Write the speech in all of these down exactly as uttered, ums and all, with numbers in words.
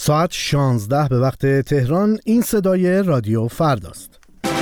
ساعت شانزده به وقت تهران. این صدای رادیو فرداست.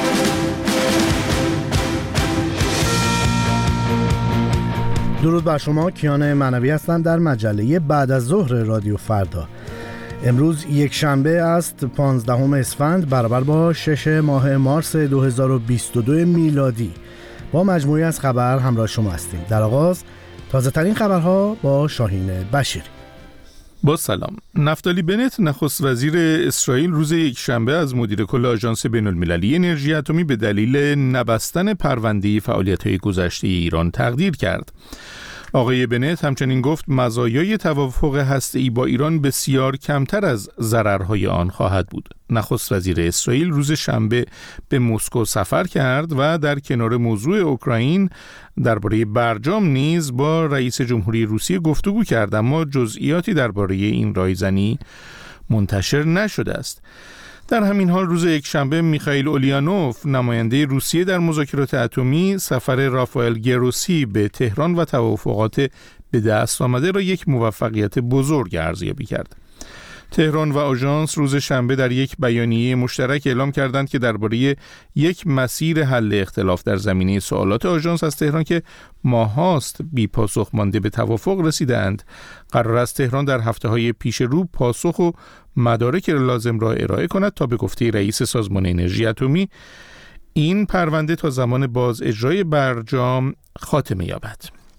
درود بر شما، کیان معنوی هستم در مجله بعد از ظهر رادیو فردا. امروز یک شنبه است، پانزدهم اسفند برابر با شش ماه مارس دو هزار و بیست و دو میلادی. با مجموعی از خبر همراه شما هستیم. در آغاز تازه ترین خبرها با شاهین بشیری. با سلام. نفتالی بنت نخست وزیر اسرائیل روز یک شنبه از مدیر کل آژانس بین‌المللی انرژی اتمی به دلیل نبستن پرونده فعالیت‌های گذشته ایران تقدیر کرد. آقای بنت همچنین گفت مزایای توافق هسته‌ای با ایران بسیار کمتر از ضررهای آن خواهد بود. نخست وزیر اسرائیل روز شنبه به مسکو سفر کرد و در کنار موضوع اوکراین درباره برجام نیز با رئیس جمهوری روسیه گفتگو کرد، اما جزئیاتی درباره این رایزنی منتشر نشده است. در همین حال روز یکشنبه میخائیل اولیانوف نماینده روسیه در مذاکرات اتمی سفر رافائل گروسی به تهران و توافقات به دست آمده را یک موفقیت بزرگ ارزیابی کرد. تهران و آژانس روز شنبه در یک بیانیه مشترک اعلام کردند که درباره یک مسیر حل اختلاف در زمینه سوالات آژانس از تهران که ماهاست بی پاسخ مانده به توافق رسیدند. قرار است تهران در هفته‌های پیش رو پاسخ و مدارک لازم را ارائه کند تا به گفته رئیس سازمان انرژی اتمی این پرونده تا زمان باز اجرای برجام خاتمه یابد.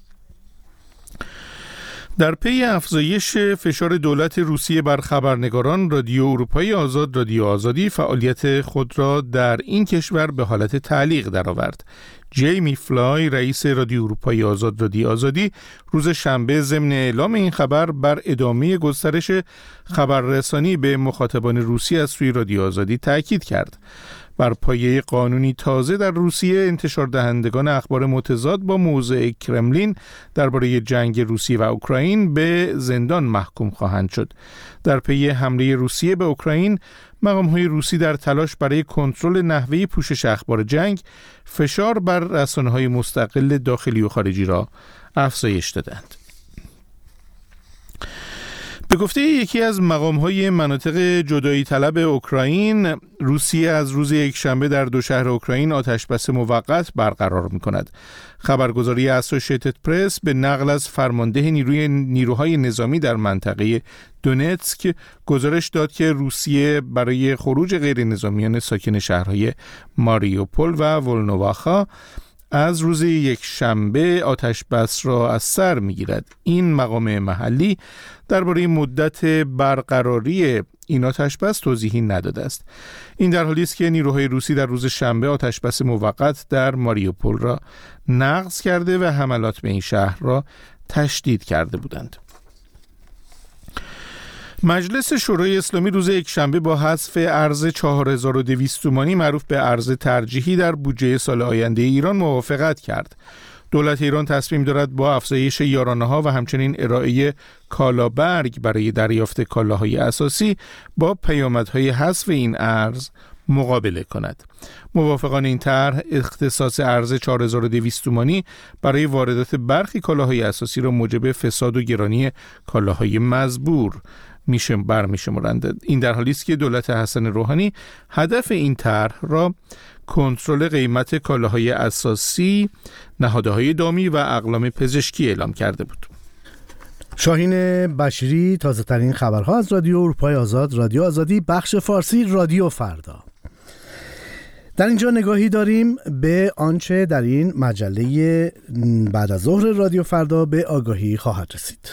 در پی افزایش فشار دولت روسیه بر خبرنگاران، رادیو اروپای آزاد رادیو آزادی فعالیت خود را در این کشور به حالت تعلیق درآورد. جیمی فلای رئیس رادیو اروپای آزاد رادیو آزادی روز شنبه ضمن اعلام این خبر بر ادامه گسترش خبررسانی به مخاطبان روسیه از سوی رادیو آزادی تاکید کرد. بر پایه قانونی تازه در روسیه انتشار دهندگان اخبار متضاد با موضع کرملین درباره جنگ روسیه و اوکراین به زندان محکوم خواهند شد. در پی حمله روسیه به اوکراین، مقام‌های روسی در تلاش برای کنترل نحوه پوشش اخبار جنگ فشار بر رسانه‌های مستقل داخلی و خارجی را افزایش دادند. به گفته یکی از مقام‌های مناطق جدایی طلب اوکراین، روسیه از روز یکشنبه در دو شهر اوکراین آتشبس موقت برقرار می‌کند. خبرگزاری اسوسییتد پرس به نقل از فرمانده نیروی نیروهای نظامی در منطقه دونتسک گزارش داد که روسیه برای خروج غیر نظامیان ساکن شهرهای ماریوپول و ولنوواخا از روز یک شنبه آتش بس را از سر می‌گیرد. این مقام محلی درباره مدت برقراری این آتش بس توضیحی نداده است. این در حالی است که نیروهای روسی در روز شنبه آتش بس موقت در ماریوپول را نقض کرده و حملات به این شهر را تشدید کرده بودند. مجلس شورای اسلامی روز یکشنبه با حذف ارز چهار هزار و دویست تومانی معروف به ارز ترجیحی در بودجه سال آینده ایران موافقت کرد. دولت ایران تصمیم دارد با افزایش یارانه‌ها و همچنین ارائه کالابرگ برای دریافت کالاهای اساسی با پیامدهای حذف این ارز مقابله کند. موافقان این طرح اختصاص ارز چهار هزار و دویست تومانی برای واردات برخی کالاهای اساسی را موجب فساد و گرانی کالاهای مزبور میشه برمی‌شمارند. این در حالی است که دولت حسن روحانی هدف این طرح را کنترل قیمت کالاهای اساسی، نهادهای دامی و اقلام پزشکی اعلام کرده بود. شاهین بشیری، تازه ترین خبرها از رادیو اروپای آزاد رادیو آزادی بخش فارسی رادیو فردا. در اینجا نگاهی داریم به آنچه در این مجله بعد از ظهر رادیو فردا به آگاهی خواهد رسید.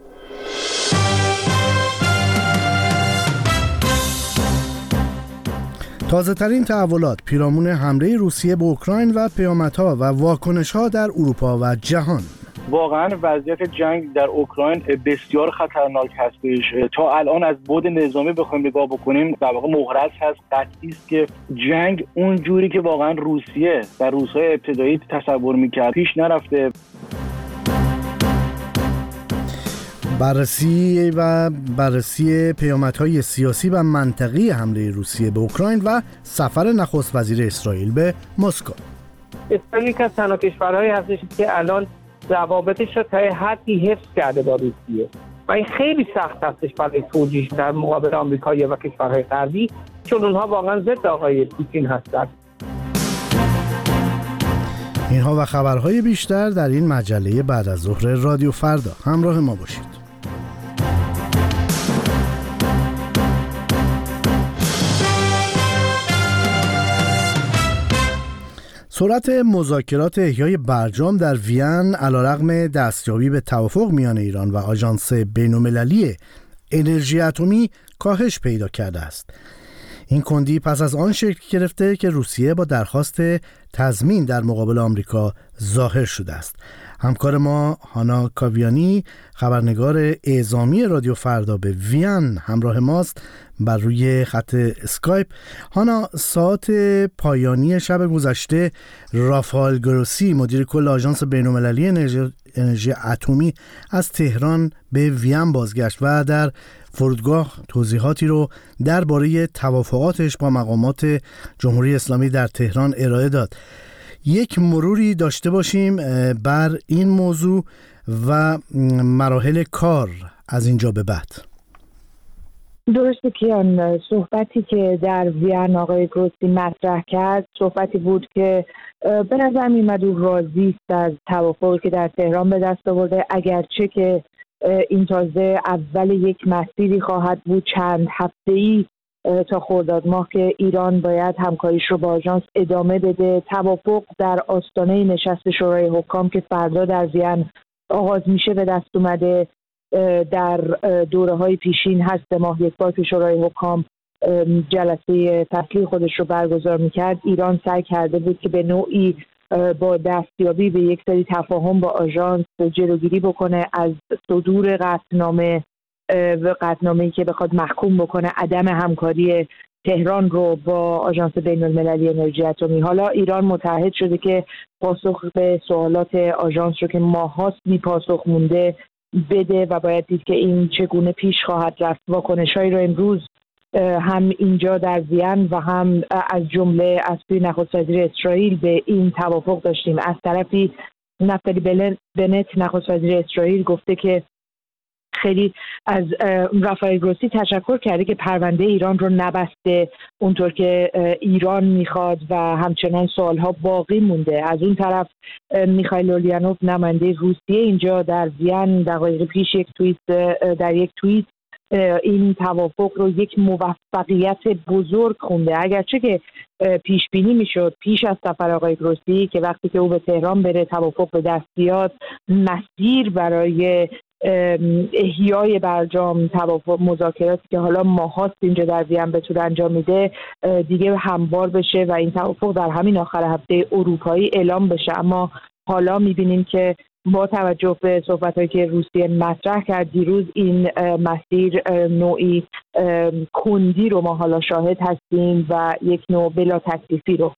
تازه ترین تحولات پیرامون حمله روسیه به اوکراین و پیامدها و واکنش‌ها در اروپا و جهان. واقعا وضعیت جنگ در اوکراین بسیار خطرناک هستش. تا الان از بعد نظامی بخوایم نگاه بکنیم در واقع محرز هست، قطعی است که جنگ اون جوری که واقعا روسیه در روزهای ابتدایی تصور می‌کرد پیش نرفته. بررسی و بررسی پیامدهای سیاسی و منطقی حمله روسیه به اوکراین و سفر نخست وزیر اسرائیل به مسکو. اسرائیل یک از تنها کشورهایی هستش که الان روابطش را تا حدی حفظ کرده با روسیه. و این خیلی سخت هستش برای توجیه در مقابل آمریکایی و کشورهای غربی، چون اونها واقعا ضد آقای پوتین هستند. اینها و خبرهای بیشتر در این مجله بعد از ظهر رادیو فردا. همراه ما باشید. سرعت مذاکرات احیای برجام در وین علیرغم دستیابی به توافق میان ایران و آژانس بین‌المللی انرژی اتمی کاهش پیدا کرده است. این کندی پس از آن شکل گرفته که روسیه با درخواست تضمین در مقابل آمریکا ظاهر شده است. همکار ما هانا کاویانی، خبرنگار اعزامی رادیو فردا به وین همراه ماست بر روی خط اسکایپ. هانا، ساعت پایانی شب گذشته رافائل گروسی، مدیر کل آژانس بین‌المللی انرژی, انرژی اتمی از تهران به وین بازگشت و در فرودگاه توضیحاتی رو درباره توافقاتش با مقامات جمهوری اسلامی در تهران ارائه داد. یک مروری داشته باشیم بر این موضوع و مراحل کار از اینجا به بعد. درسته کیان، صحبتی که در وین آقای گروسی مطرح کرد صحبتی بود که به نظر می‌آمد او راضی است از توافقی که در تهران به دست آورده، اگرچه که این تازه اول یک مسیری خواهد بود چند هفته‌ای تا خرداد ماه که ایران باید همکاریش رو با آژانس ادامه بده. توافق در آستانه نشست شورای حکام که فردا در وین آغاز میشه به دست اومده. در دوره‌های پیشین هست ماه یک بار که شورای حکام جلسه فصلی خودش رو برگزار میکرد. ایران سعی کرده بود که به نوعی با دستیابی به یک سری تفاهم با آژانس جلوگیری بکنه از صدور قطعنامه و قطعنامه‌ای که بخواد محکوم بکنه عدم همکاری تهران رو با آژانس بین‌المللی انرژی اتمی. حالا ایران متعهد شده که پاسخ به سوالات آژانس رو که ماه‌هاست بی پاسخ مونده بده و باید دید که این چگونه پیش خواهد رفت. واکنش‌هایی رو امروز هم اینجا در وین و هم از جمله از سوی نخست وزیر اسرائیل به این توافق داشتیم. از طرفی نفتالی بنت نخست وزیر اسرائیل گفته که خیلی از رافائل گروسی تشکر کرده که پرونده ایران رو نبسته اونطور که ایران میخواد و همچنان سوالها باقی مونده. از اون طرف میخائیل اولینوف نماینده روسیه اینجا در وین دقایق پیش یک توییت در یک توییت این توافق رو یک موفقیت بزرگ خونده، اگرچه که پیش بینی میشد پیش از سفر آقای گروسی که وقتی که او به تهران بره توافق به دست بیاد مسیر برای احیای برجام توافق مذاکراتی که حالا ماهاست اینجا در وین به طور انجام میده دیگه هموار بشه و این توافق در همین آخر هفته اروپایی اعلام بشه. اما حالا میبینیم که با توجه به صحبت‌هایی که روسیه مطرح کرد دیروز این مسیر نوعی کندی رو ما حالا شاهد هستیم و یک نوع بلا تکلیفی رو.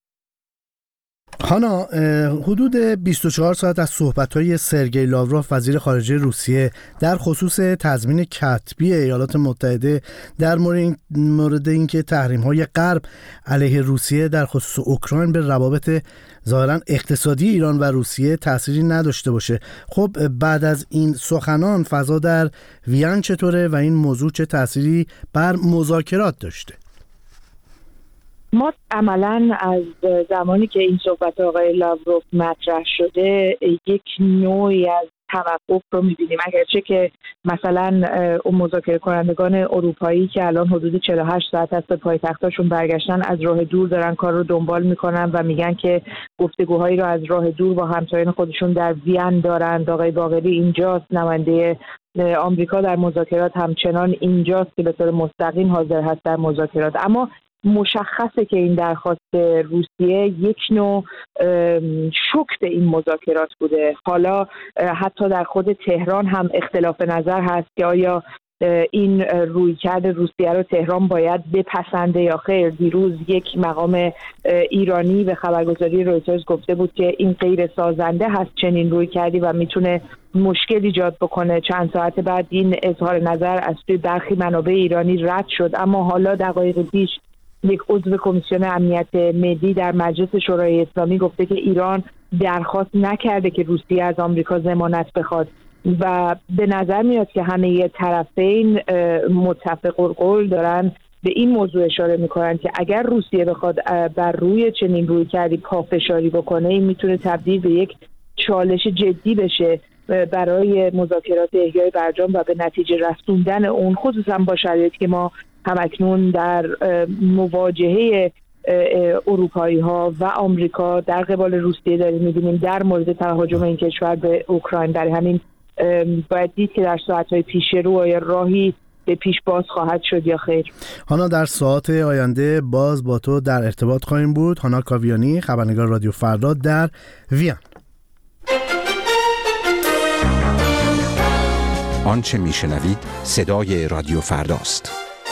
هانا، حدود بیست و چهار ساعت از صحبت‌های سرگئی لاوروف وزیر خارجه روسیه در خصوص تضمین کتبی ایالات متحده در مورد اینکه تحریم‌های غرب علیه روسیه در خصوص اوکراین به روابط ظاهراً اقتصادی ایران و روسیه تأثیری نداشته باشه. خب بعد از این سخنان فضا در وین چطوره و این موضوع چه تأثیری بر مذاکرات داشته؟ ما عملاً از زمانی که این صحبت آقای لاوروف مطرح شده یک نوعی از توقف رو می‌بینیم، اگرچه که مثلا اون مذاکره کنندگان اروپایی که الان حدود چهل و هشت ساعت است به پایتختاشون برگشتن از راه دور دارن کار رو دنبال میکنن و میگن که گفتگوهایی رو از راه دور با همسایان خودشون در وین دارن. آقای باقری اینجاست، نماینده آمریکا در مذاکرات همچنان اینجاست که به طور مستقیم حاضر هست در مذاکرات. اما مشخصه که این درخواست روسیه یک نوع شوک به این مذاکرات بوده. حالا حتی در خود تهران هم اختلاف نظر هست که آیا این رویکرد روسیه رو تهران باید بپسنده یا خیر. دیروز یک مقام ایرانی به خبرگزاری رویترز گفته بود که این غیر سازنده هست چنین رویکردی و میتونه مشکل ایجاد بکنه. چند ساعت بعد این اظهار نظر از توی برخی منابع ایرانی رد شد، اما حالا دقایق پیش یک عضو کمیسیون امنیت ملی در مجلس شورای اسلامی گفته که ایران درخواست نکرده که روسیه از آمریکا ضمانت بخواد. و به نظر میاد که همه طرفین متفق القول دارن به این موضوع اشاره میکنن که اگر روسیه بخواد بر روی چنین رویکردی پافشاری بکنه، این میتونه تبدیل به یک چالش جدی بشه برای مذاکرات احیای برجام و به نتیجه رسوندن اون، خصوصا با شرایطی که ما همکنون در مواجهه اروپایی ها و آمریکا در قبال روسیه داریم میبینیم در مورد تهاجم این کشور به اوکراین. برای همین باید دید که در ساعت‌های پیش رو آیا راهی به پیش باز خواهد شد یا خیر. هانا، در ساعت آینده باز با تو در ارتباط خواهیم بود. هانا کاویانی، خبرنگار رادیو فردا در وین. آنچه میشنوید صدای رادیو فرداست.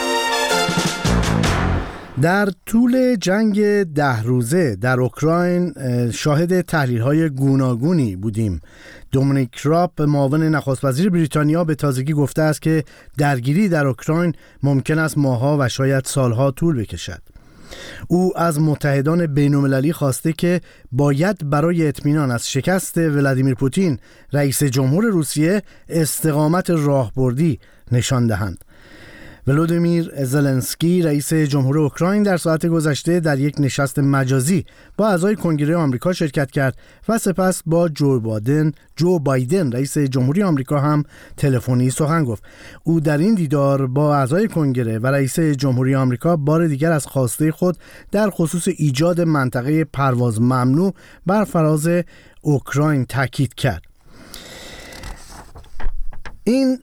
در طول جنگ ده روزه در اوکراین شاهد تحلیل‌های گوناگونی بودیم. دومینیک راب، معاون نخست وزیر بریتانیا، به تازگی گفته است که درگیری در اوکراین ممکن است ماه‌ها و شاید سالها طول بکشد. او از متحدان بین‌المللی خواسته که باید برای اطمینان از شکست ولادیمیر پوتین رئیس جمهور روسیه استقامت راهبردی نشان دهند. ولودیمیر زلنسکی رئیس جمهور اوکراین در ساعت گذشته در یک نشست مجازی با اعضای کنگره آمریکا شرکت کرد و سپس با جو بایدن جو بایدن رئیس جمهوری آمریکا هم تلفنی سخن گفت. او در این دیدار با اعضای کنگره و رئیس جمهوری آمریکا بار دیگر از خواسته خود در خصوص ایجاد منطقه پرواز ممنوع بر فراز اوکراین تاکید کرد. این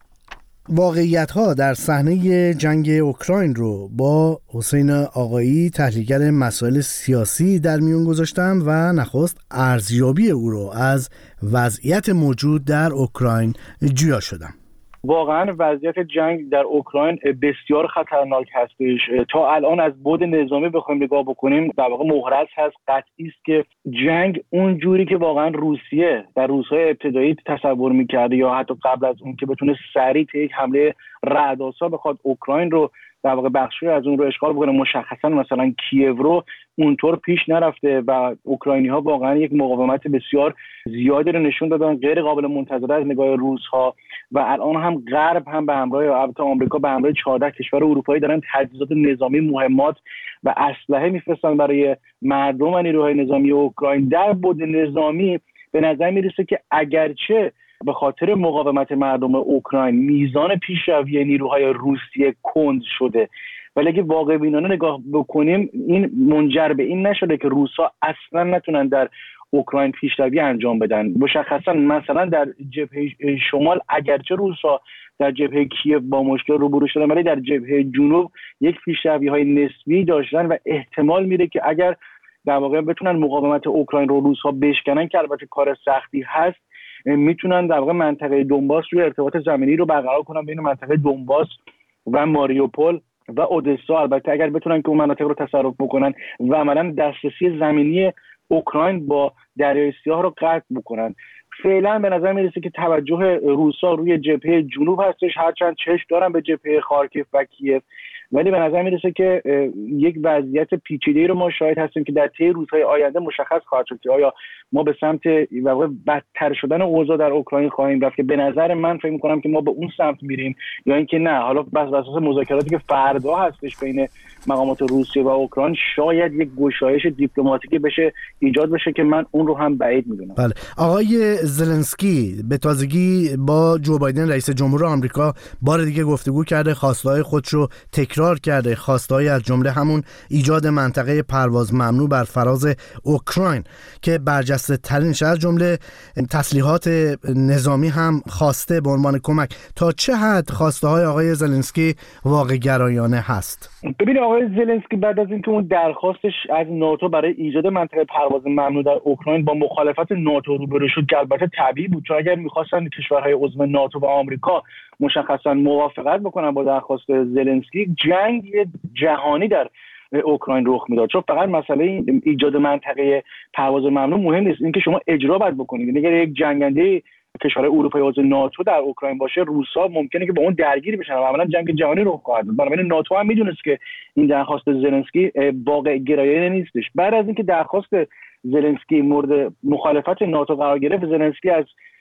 واقعیت ها در صحنه جنگ اوکراین رو با حسین آقایی، تحلیلگر مسائل سیاسی، در میون گذاشتم و نخست ارزیابی او رو از وضعیت موجود در اوکراین جویا شدم. واقعا وضعیت جنگ در اوکراین بسیار خطرناک هستش. تا الان از بعد نظامی بخوایم نگاه بکنیم در واقع محرز هست، قطعی است که جنگ اون جوری که واقعا روسیه در روزهای ابتدایی تصور می‌کرد یا حتی قبل از اون که بتونه سریع یک حمله رعدآسا بخواد اوکراین رو در واقع بخشی از اون رو اشغال بکنه، مشخصا مثلا کیև رو، اونطور پیش نرفته و اوکراینی‌ها واقعا یک مقاومت بسیار زیادی رو نشون دادن، غیر قابل منتظره از نگاه روس‌ها. و الان هم غرب هم به همراه البته آمریکا به همراه چهارده کشور اروپایی دارن تجهیزات نظامی، مهمات و اسلحه میفرستن برای مردم و نیروهای نظامی اوکراین. در بعد نظامی به نظر میرسه که اگرچه به خاطر مقاومت مردم اوکراین میزان پیشروی نیروهای روسیه کند شده، ولی اگه واقع بینانه نگاه بکنیم این منجر به این نشده که روس‌ها اصلا نتونن در اوکراین پیشروی انجام بدن. مشخصا مثلا در جبهه شمال اگرچه روس‌ها در جبهه کیև با مشکل روبرو شدن، ولی در جبهه جنوب یک پیشروی‌های نسبی داشتن و احتمال میره که اگر در واقع بتونن مقاومت اوکراین رو روس‌ها بشکنن، که البته کار سختی هست، میتونن در واقع منطقه دونباس روی ارتباط زمینی رو برقرار کنن بین منطقه دونباس و ماریوپول و اودسا. البته اگر بتونن که اون مناطق رو تصرف بکنن و عملاً دسترسی زمینی اوکراین با دریای سیاه رو قطع بکنن. فعلا به نظر میرسه که توجه روسا روی جبهه جنوب هستش، هرچند چشم دارن به جبهه خارکیف و کیև، ولی به نظر میرسه که یک وضعیت پیچیده‌ای رو ما شاهد هستیم که در طی روزهای آینده مشخص خواهد شد که آیا ما به سمت واقع بدتر شدن اوضاع در اوکراین خواهیم رفت، که به نظر من فکر می‌کنم که ما به اون سمت میریم، یا اینکه نه، حالا بس بر اساس مذاکراتی که فردا هستش بین مقامات روسیه و اوکراین شاید یک گشایش دیپلماتیکی بشه ایجاد بشه که من اون رو هم بعید میدونم. بله، آقای زلنسکی به تازگی با جو بایدن رئیس جمهور آمریکا بار دیگه گفتگو کرده، خواسته‌های خودش رو تکرار کرده، خواسته‌های از جمله همون ایجاد منطقه پرواز ممنوع بر فراز اوکراین که برجسته ترینش از جمله تسلیحات نظامی هم خواسته به عنوان کمک. تا چه حد خواسته‌های آقای زلنسکی واقع گرایانه هست؟ ببینید آقای زلنسکی بعد از اینکه اون درخواستش از ناتو برای ایجاد منطقه پرواز ممنوع در اوکراین با مخالفت ناتو روبرو شد، که البته طبیعی بود، چون اگر می‌خواستن کشورهای عضو ناتو و آمریکا مشخصا موافقت بکنن با درخواست زلنسکی، جنگ جهانی در اوکراین رخ میداد. چون فقط مسئله ایجاد منطقه پرواز ممنوع مهم نیست، اینکه شما اجرا باید بکنید. اگر یک جنگنده کشورهای اروپایی عضو ناتو در اوکراین باشه، روس‌ها ممکنه که با اون درگیری بشن و عملاً جنگ جهانی رخ خواهد داد. بنابراین ناتو هم میدونست که این درخواست زلنسکی واقع گرایانه نیستش. بعد از اینکه درخواست زلنسکی مورد مخالفت ناتو قرار گرفت، زلنسکی از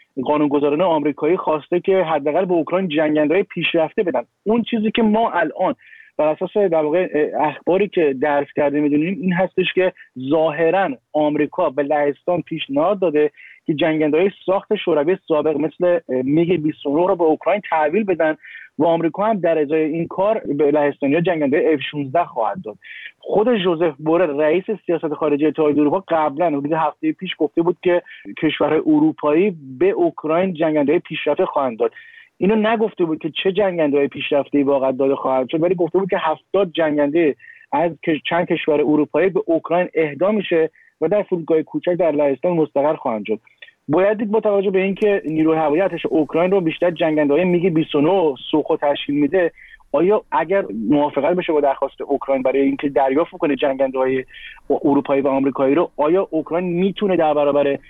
قانونگذاران آمریکایی خواسته که حداقل به اوکراین جنگنده‌های پیشرفته بدن. اون چیزی که ما الان بر اساس در واقع اخباری که درس کرده میدونیم این هستش که ظاهرا آمریکا به لهستان پیشنهاد داده که جنگنده‌های ساخت شوروی سابق مثل میگ بیست و نه رو به اوکراین تحویل بدن و آمریکا هم در ازای این کار به لهستانی‌ها جنگنده اف شانزده خواهد داد. خود ژوزف بورل رئیس سیاست خارجی اتحادیه اروپا قبلا حدود هفته پیش گفته بود که کشورهای اروپایی به اوکراین جنگنده‌های پیشرفته خواهند داد. اینو نگفته بود که چه جنگنده‌های پیشرفته‌ای واقعا داده خواهد شد، ولی گفته بود که هفتاد جنگنده از چند کشور اروپایی به اوکراین اهدا میشه و در فرودگاه کوچک در لهستان مستقر خواهند شد. باید دید با توجه به اینکه نیروی هوایی ارتش اوکراین رو بیشتر جنگنده‌های میگ بیست و نه سوخو تشکیل میده، آیا اگر موافقت بشه با درخواست اوکراین برای اینکه دریافت کنه جنگنده‌های اروپایی و آمریکایی رو، آیا اوکراین میتونه در برابر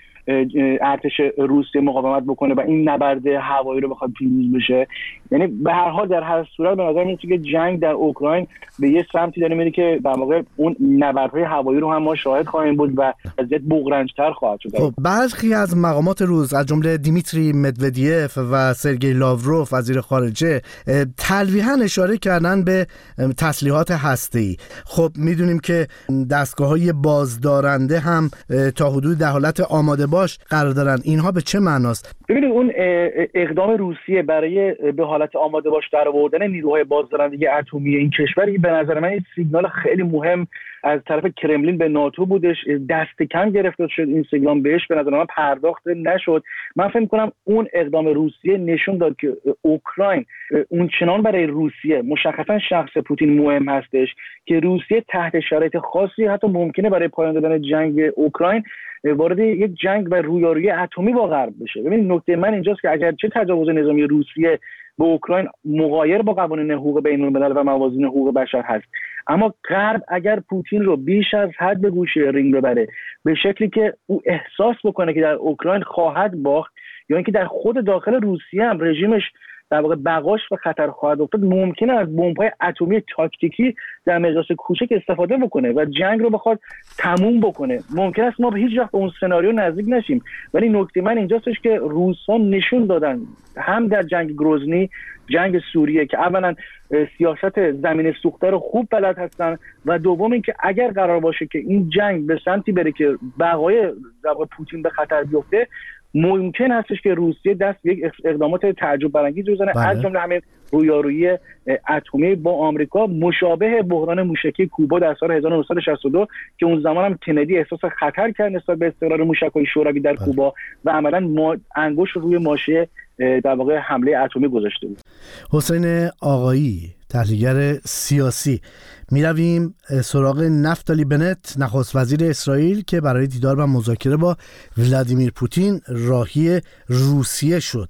ارتش روسیه مقاومت بکنه و این نبرد هوایی رو بخواد پیروز بشه؟ یعنی به هر حال در هر صورت به نظر میاد که جنگ در اوکراین به یه سمتی داره میره که در واقع اون نبردهای هوایی رو هم ما شاهد خواهیم بود و وضعیت بغرنج‌تر خواهد شد. خب برخی از مقامات روس از جمله دیمیتری مدودیف و سرگئی لاوروف وزیر خارجه تلویحاً اشاره کردن به تسلیحات هسته‌ای. خب میدونیم که دستگاه‌های بازدارنده هم تا حدود در حالت آماده باش قرار دارن. اینها به چه معناست؟ ببینید اون اقدام روسیه برای به حالت آماده باش در آوردن نیروهای بازدارنده اتمی این کشور به نظر من یک سیگنال خیلی مهم از طرف کرملین به ناتو بودش. دست کم گرفته شد این سیگنال، بهش به نظر من پرداخت نشد. من فکر می‌کنم اون اقدام روسیه نشون داد که اوکراین اون چنان برای روسیه مشخصا شخص پوتین مهم هستش که روسیه تحت شرایط خاصی حتی ممکنه برای پایان دادن جنگ اوکراین وارد یک جنگ و رویارویی اتمی با غرب بشه. ببین نکته من اینجاست که اگر چه تجاوز نظامی روسیه به اوکراین مغایر با قوانین حقوق بین‌الملل و موازین حقوق بشر هست، اما غرب اگر پوتین رو بیش از حد به گوشه رینگ ببره به شکلی که او احساس بکنه که در اوکراین خواهد باخت یا اینکه در خود داخل روسیه هم رژیمش در واقع بقاش و خطر خواهد افتاد، ممکنه از بمب‌های اتمی تاکتیکی در مقیاس کوچک استفاده بکنه و جنگ رو بخواد تموم بکنه. ممکن است ما به هیچ وقت به اون سناریو نزدیک نشیم، ولی نکته من اینجاستش که روس‌ها نشون دادن هم در جنگ گروزنی، جنگ سوریه، که اولا سیاست زمین سوخته رو خوب بلد هستن و دوم اینکه اگر قرار باشه که این جنگ به سمتی بره که بقای در واقع پوتین به خطر بیفته، ممکن هستش که روسیه دست یک اقدامات تعجب برانگیز بزنه، از جمله همین رویارویی اتمی با آمریکا مشابه بحران موشکی کوبا در سال هزار و نهصد و شصت و دو که اون زمان هم کندی احساس خطر کرد نسبت به استقرار موشک‌های شوروی در کوبا و عملاً ما انگشت روی ماشه در واقع حمله اتمی گذاشته بود. حسین آقایی، تحلیلگر سیاسی، می رویم سراغ نفتالی بنت، نخست وزیر اسرائیل که برای دیدار و مذاکره با ولادیمیر پوتین راهی روسیه شد.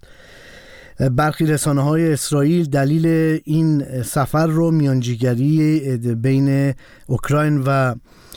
برخی رسانه‌های اسرائیل دلیل این سفر رو میانجیگری بین اوکراین و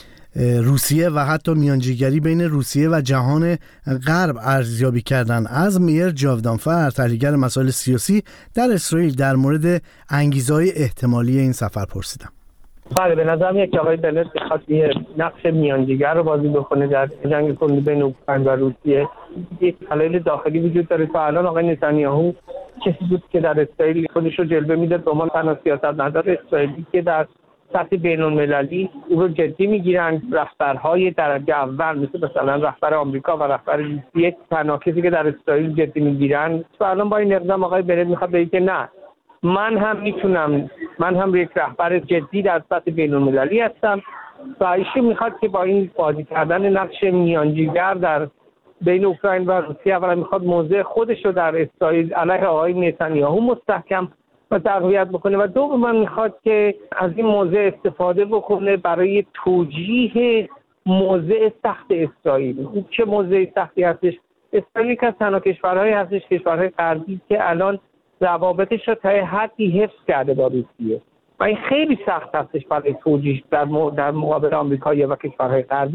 روسیه و حتی میانجیگری بین روسیه و جهان غرب ارزیابی کردن. از میر جاودانفر، تحلیلگر مسائل سیاسی در اسرائیل، در مورد انگیزه‌های احتمالی این سفر پرسیدم. بله، به نظر میاد که آقای بنت می‌خواد یه نقش میانجیگر رو بازی بکنه در جنگ کلی بین اوکراین و روسیه. یک دلایل داخلی وجود داره. تا الان آقای نتانیاهو کسی بود که در اسرائیل خودش رو جلوه میده به عنوان تنها سیاستمدار اسرائیلی که در سطح بین‌المللی او رو جدی میگیرن. رهبرهای درجه اول مثل مثلا رهبر آمریکا و رهبر روسیه تنها کسی که در اسرائیل جدی میگیرن. تو الان با این اقدام آقای بنت میخواد بگه که نه، من هم میتونم، من هم یک رهبر جدی در سطح بین‌المللی هستم و ایشون میخواد که با این بازی کردن نقش میانجیگر در بین اوکراین و روسیه اولا میخواد موضع خودش رو در اسرائیل علیه آقای نتانیاهو مستحکم و تقویت بکنه و دوما میخواد که از این موضع استفاده بکنه برای توجیه موضع سخت اسرائیل. چه موضع سختی هستش؟ اسرائیل که از تنها کشورهایی هستش، کشورهای غربی که الان روابطش رو تا حدی حفظ کرده با روسیه و این خیلی سخت هستش برای توجیه در در مقابل آمریکا و کشورهای غربی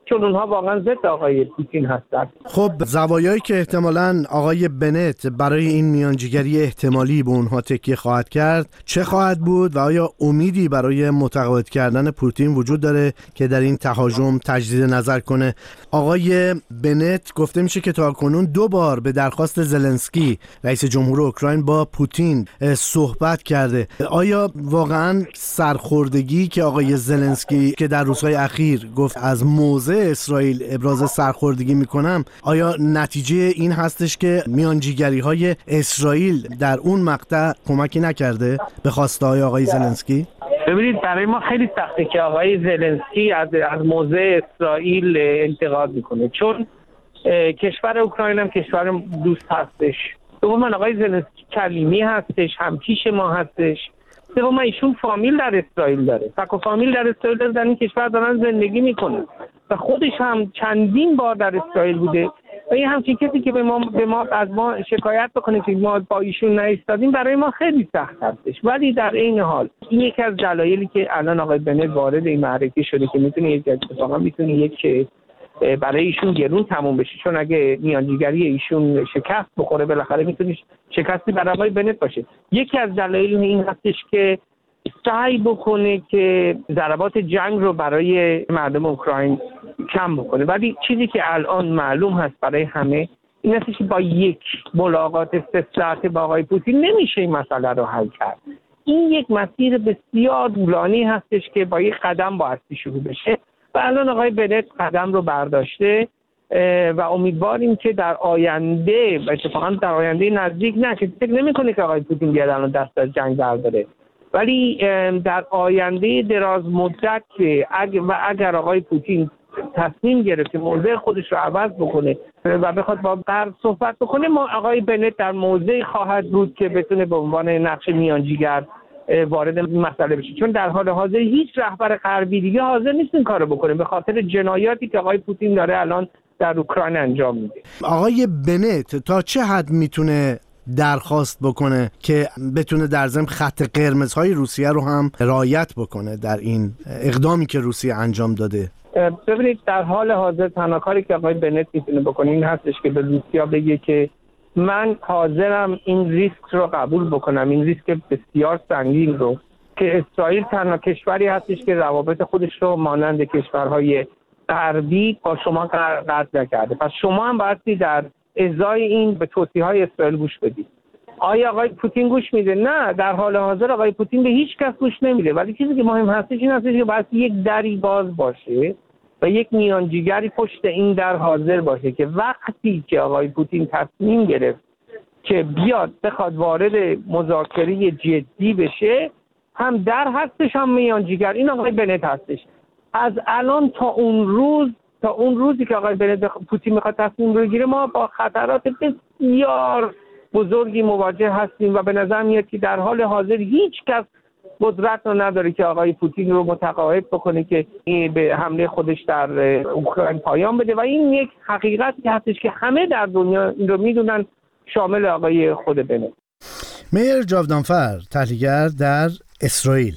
چون اونها واقعا ضد آقای پوتین هستند. خب زوایایی که احتمالاً آقای بنت برای این میانجیگری احتمالی به اونها تکیه خواهد کرد چه خواهد بود و آیا امیدی برای متقاعد کردن پوتین وجود داره که در این تهاجم تجدید نظر کنه؟ آقای بنت گفته میشه که تاکنون دو بار به درخواست زلنسکی رئیس جمهور اوکراین با پوتین صحبت کرده. آیا واقعا سرخوردگی که آقای زلنسکی که در روزهای اخیر گفت از موضع اسرائیل ابراز سرخوردگی میکنم، آیا نتیجه این هستش که میانجیگری های اسرائیل در اون مقطع کمکی نکرده به خواسته های آقای زلنسکی؟ ببینید برای ما خیلی سخته که آقای زلنسکی از از موضع اسرائیل انتقاد میکنه، چون کشور اوکراین هم کشور دوست هستش. دوم آقای زلنسکی کلیمی هستش، همکیش ما هستش. دوم ایشون فامیل در اسرائیل داره، فک و فامیل در اسرائیل داره، در این کشور دارن زندگی میکنه و خودش هم چندین بار در اسرائیل بوده و این همچین کسی که به ما به ما از ما شکایت بکنه که ما با ایشون نایستادیم برای ما خیلی سخت هستش. ولی در این حال این یکی از دلایلی که الان آقای بنت وارد این معرکه شده که میتونه یک اتفاقا میتونه یک برای ایشون گرون تموم بشه، چون اگه میانجیگری ایشون شکست بخوره بالاخره میتونه شکستی برای آقای بنت باشه. یکی از دلایل این هستش که سعی بکنه که ضربات جنگ رو برای مردم اوکراین کم بکنه. ولی چیزی که الان معلوم هست برای همه این هستش که با یک ملاقات سه ساعته با آقای پوتین نمیشه این مسئله رو حل کرد. این یک مسیر بسیار طولانی هستش که با یک قدم بایستی شروع بشه و الان آقای بنت قدم رو برداشته و امیدواریم که در آینده اتفاقا در آینده نزدیک نه، که فکر نمی‌کنه که آقای پوتین بیاد الان دست از جنگ برداره، ولی در آینده دراز مدت اگر و اگر آقای پوتین تصمیم گرفت که موضع خودش رو عوض بکنه و بخواد با غرب صحبت بکنه، ما آقای بنت در موضعی خواهد بود که بتونه به عنوان نقش میانجیگر وارد مسئله بشه، چون در حال حاضر هیچ رهبر غربی دیگه حاضر نیست این کارو بکنه به خاطر جنایاتی که آقای پوتین داره الان در اوکراین انجام میده. آقای بنت تا چه حد میتونه درخواست بکنه که بتونه در ضمن خط قرمزهای روسیه رو هم رعایت بکنه در این اقدامی که روسیه انجام داده؟ ببینید در حال حاضر تنها کاری که آقای بنت میتونه بکنه این هستش که به روسیه بگه که من حاضرم این ریسک رو قبول بکنم، این ریسک بسیار سنگین رو که اسرائیل تنها کشوری هستش که روابط خودش رو مانند کشورهای غربی با شما قطع نکرده، پس شما هم بایستی در ازای این به توصیه‌های اسرائیل گوش بدید. آیا آقای پوتین گوش میده؟ نه، در حال حاضر آقای پوتین به هیچ کس گوش نمیده، ولی چیزی که مهم هستش این هستش که باید یک دری باز باشه و یک میانجیگری پشت این در حاضر باشه که وقتی که آقای پوتین تصمیم گرفت که بیاد بخواد وارد مذاکره جدی بشه هم در هستش هم میانجیگر، این آقای بنت هستش. از الان تا اون روز تا اون روزی که آقای بنت پوتین میخواد تصمیم بگیره ما با خطرات بسیار بزرگی مواجه هستیم و به نظر میاد که در حال حاضر هیچ کس قدرت رو نداره که آقای پوتین رو متقاعد بکنه که به حمله خودش در اوکراین پایان بده و این یک حقیقتی هستش که همه در دنیا این رو میدونن، شامل آقای خود بنت. میر جاودانفر، تحلیلگر در اسرائیل.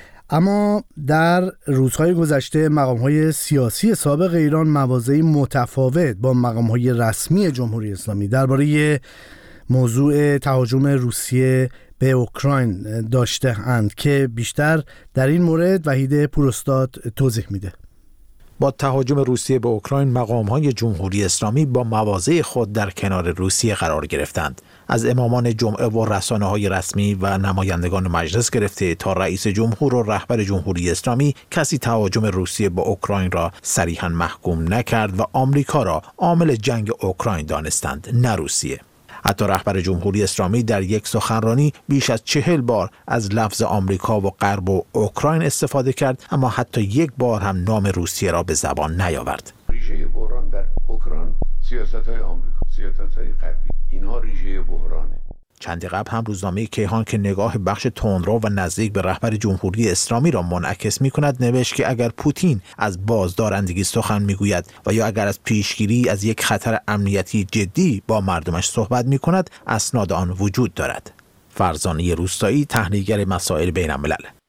اما در روزهای گذشته مقام‌های سیاسی سابق ایران مواضعی متفاوت با مقام‌های رسمی جمهوری اسلامی درباره موضوع تهاجم روسیه به اوکراین داشته اند که بیشتر در این مورد وحید پوراستاد توضیح میده. با تهاجم روسیه به اوکراین مقام‌های جمهوری اسلامی با مواضع خود در کنار روسیه قرار گرفتند. از امامان جمعه و رسانه‌های رسمی و نمایندگان مجلس گرفته تا رئیس جمهور و رهبر جمهوری اسلامی کسی تهاجم روسیه به اوکراین را صریحاً محکوم نکرد و آمریکا را عامل جنگ اوکراین دانستند، نه روسیه. حتی رهبر جمهوری اسلامی در یک سخنرانی بیش از چهل بار از لفظ آمریکا و غرب و اوکراین استفاده کرد، اما حتی یک بار هم نام روسیه را به زبان نیاورد. ریشه بحران در اوکراین سیاست‌های آمریکا، سیاست‌های غربی، اینها ریشه بحرانه. چندی قبل هم روزنامه کیهان که نگاه بخش تندرو و نزدیک به رهبر جمهوری اسلامی را منعکس می‌کند نوشت که اگر پوتین از بازدارندگی سخن می‌گوید و یا اگر از پیشگیری از یک خطر امنیتی جدی با مردمش صحبت می‌کند اسناد آن وجود دارد. فرزانه روستایی، تحلیلگر مسائل بین‌الملل. از این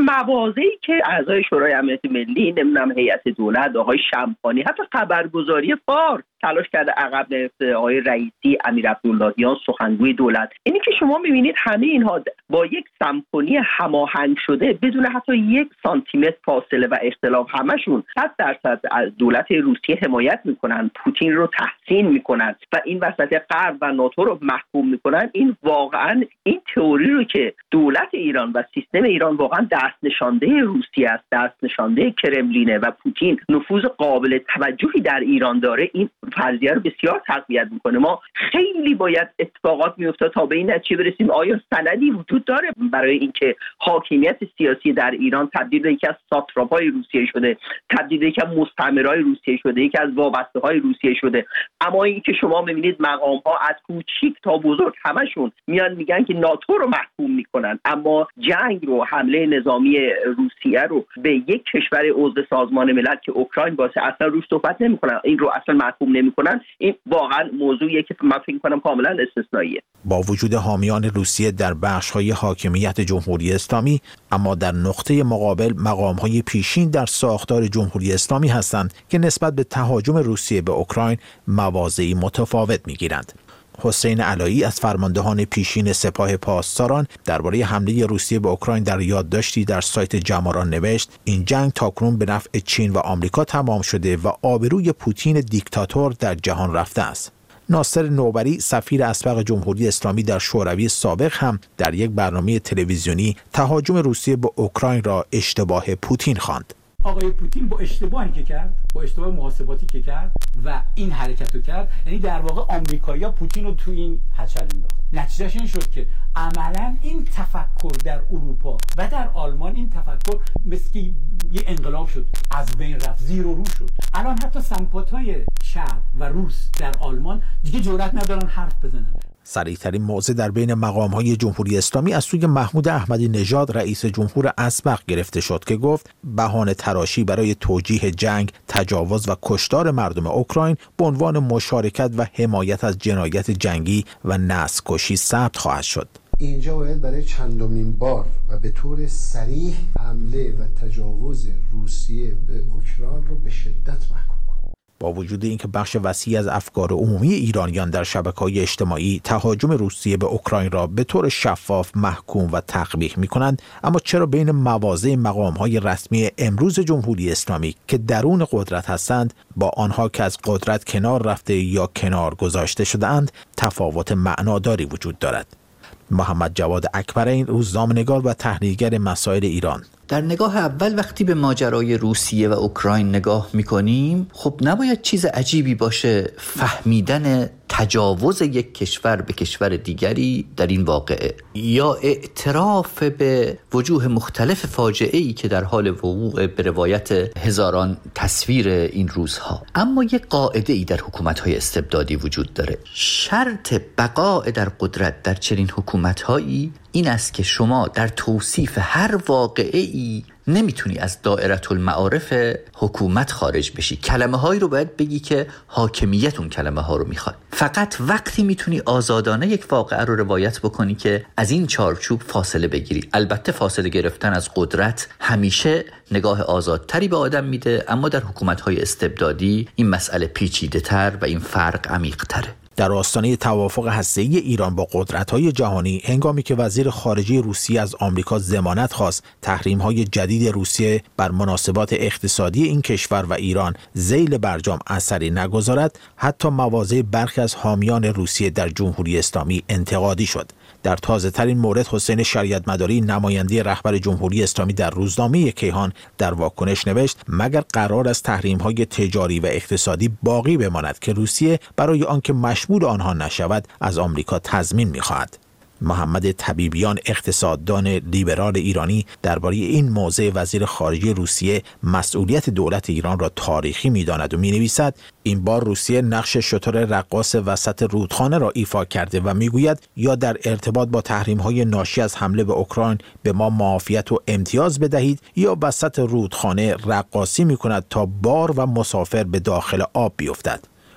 مواضعی که اعضای شورای امنیت ملی، نمیدونم هیئت دولت، آقای شمخانی، حتی خبرگزاری فارس تلاش کرده عقب نرفته، آقای رئیسی، امیر عبداللهیان سخنگوی دولت. اینی که شما می‌بینید همه اینها با یک سمفونی هماهنگ شده بدون حتی یک سانتی متر فاصله و اختلاف، همشون صد درصد از دولت روسیه حمایت میکنن، پوتین رو تحسین میکنن و این وسط غرب و ناتو رو محکوم میکنن. این واقعا این تئوری رو که دولت ایران و سیستم ایران واقعا دست نشانده روسیه است، دست نشانده کرملینه و پوتین نفوذ قابل توجهی در ایران داره، این فرضیه رو بسیار تقویت میکنه. ما خیلی باید اتفاقات میفته تا به این نتیجه برسیم آیا سندی وجود داره برای اینکه حاکمیت سیاسی در ایران تبدیل به یکی از ساتراپای روسیه شده، تبدیل به یکی از مستعمرهای روسیه شده، یکی از وابسته‌های روسیه شده. اما اینکه شما می‌بینید مقام‌ها از کوچیک تا بزرگ همشون میان میگن که ناتو رو محکوم میکنن، اما جنگ رو، حمله نظامی روسیه رو به یک کشور عضو سازمان ملل که اوکراین باشه اصلا روش صحبت نمی‌کنن، این رو اصلا محکوم نمی‌کنن. این واقعا موضوعیه که من فکر می‌کنم کاملا استثنائیه. با وجود حامیان روسیه در بخش‌های حاکمیت جمهوری اسلامی، اما در نقطه مقابل مقام‌های پیشین در ساختار جمهوری اسلامی هستند که نسبت به تهاجم روسیه به اوکراین مواضعی متفاوت می‌گیرند. حسین علایی از فرماندهان پیشین سپاه پاسداران درباره حمله روسیه به اوکراین در یادداشتی در سایت جماران نوشت: این جنگ تاکنون به نفع چین و آمریکا تمام شده و آبروی پوتین دیکتاتور در جهان رفته است. ناصر نوبری سفیر اسبق جمهوری اسلامی در شوروی سابق هم در یک برنامه تلویزیونی تهاجم روسیه به اوکراین را اشتباه پوتین خواند. آقای پوتین با اشتباهی که کرد، با اشتباه محاسباتی که کرد و این حرکت رو کرد، یعنی در واقع آمریکایی‌ها پوتین رو تو این هچل انداخت. نتیجهش این شد که عملاً این تفکر در اروپا و در آلمان، این تفکر مثل یه انقلاب شد، از بین رفت، زیر و رو شد. الان حتی سمپاتای شرق و روس در آلمان دیگه جرئت ندارن حرف بزنن. سریع‌ترین موضع در بین مقام‌های جمهوری اسلامی از سوی محمود احمدی نژاد رئیس جمهور اسبق گرفته شد که گفت بهانه تراشی برای توجیه جنگ، تجاوز و کشتار مردم اوکراین به عنوان مشارکت و حمایت از جنایت جنگی و نسل‌کشی ثبت خواهد شد. اینجا باید برای چندمین بار و به طور صریح حمله و تجاوز روسیه به اوکراین رو به شدت محکوم. با وجود اینکه بخش وسیعی از افکار عمومی ایرانیان در شبکه‌های اجتماعی تهاجم روسیه به اوکراین را به طور شفاف محکوم و تقبیح می‌کنند، اما چرا بین مواضع مقام‌های رسمی امروز جمهوری اسلامی که درون قدرت هستند با آنها که از قدرت کنار رفته یا کنار گذاشته شده‌اند تفاوت معناداری وجود دارد؟ محمد جواد اکبرین، روزنامه‌نگار و تحلیلگر مسائل ایران. در نگاه اول وقتی به ماجرای روسیه و اوکراین نگاه می‌کنیم، خب نباید چیز عجیبی باشه فهمیدن تجاوز یک کشور به کشور دیگری در این واقعه یا اعتراف به وجوه مختلف فاجعه‌ای که در حال وقوع به روایت هزاران تصویر این روزها. اما یک قاعده‌ای در حکومت‌های استبدادی وجود داره. شرط بقاء در قدرت در چنین حکومت‌هایی این است که شما در توصیف هر واقعه‌ای نمیتونی از دائره المعارف حکومت خارج بشی. کلمه هایی رو باید بگی که حاکمیت اون کلمه ها رو میخواد. فقط وقتی میتونی آزادانه یک واقعه رو روایت بکنی که از این چارچوب فاصله بگیری. البته فاصله گرفتن از قدرت همیشه نگاه آزادتری به آدم میده، اما در حکومت های استبدادی این مسئله پیچیده تر و این فرق عمیق تره. در آستانه توافق هسته‌ای ایران با قدرت‌های جهانی، هنگامی که وزیر خارجه روسیه از آمریکا ضمانت خواست تحریم‌های جدید روسیه بر مناسبات اقتصادی این کشور و ایران ذیل برجام اثری نگذارد، حتی مواضع برخی از حامیان روسیه در جمهوری اسلامی انتقادی شد. در تازه‌ترین مورد حسین شریعت‌مداری، نماینده رهبر جمهوری اسلامی در روزنامه کیهان، در واکنش نوشت مگر قرار است تحریم‌های تجاری و اقتصادی باقی بماند که روسیه برای آنکه مشمول آنها نشود از آمریکا تضمین می‌خواهد. محمد طبیبیان، اقتصاددان لیبرال ایرانی، درباره این موضع وزیر خارجه روسیه مسئولیت دولت ایران را تاریخی می‌داند و می‌نویسد این بار روسیه نقش شتر رقاص وسط رودخانه را ایفا کرده و می‌گوید یا در ارتباط با تحریم‌های ناشی از حمله به اوکراین به ما معافیت و امتیاز بدهید یا وسط رودخانه رقاصی می‌کند تا بار و مسافر به داخل آب بیفتد.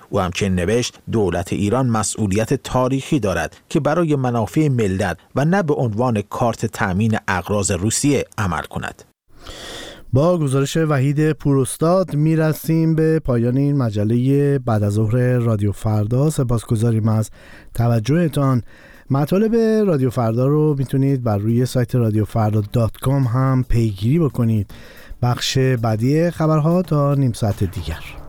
او همچنین نوشت دولت ایران مسئولیت تاریخی دارد که برای منافع ملت و نه به عنوان کارت تامین اغراض روسیه عمل کند. با گزارش وحید پوراستاد میرسیم به پایان این مجله بعد از ظهر رادیو فردا. سپاسگزاریم از توجهتان. مطالب رادیو فردا رو میتونید بر روی سایت رادیو فردا دات کام هم پیگیری بکنید. بخش بعدی خبرها تا نیم ساعت دیگر.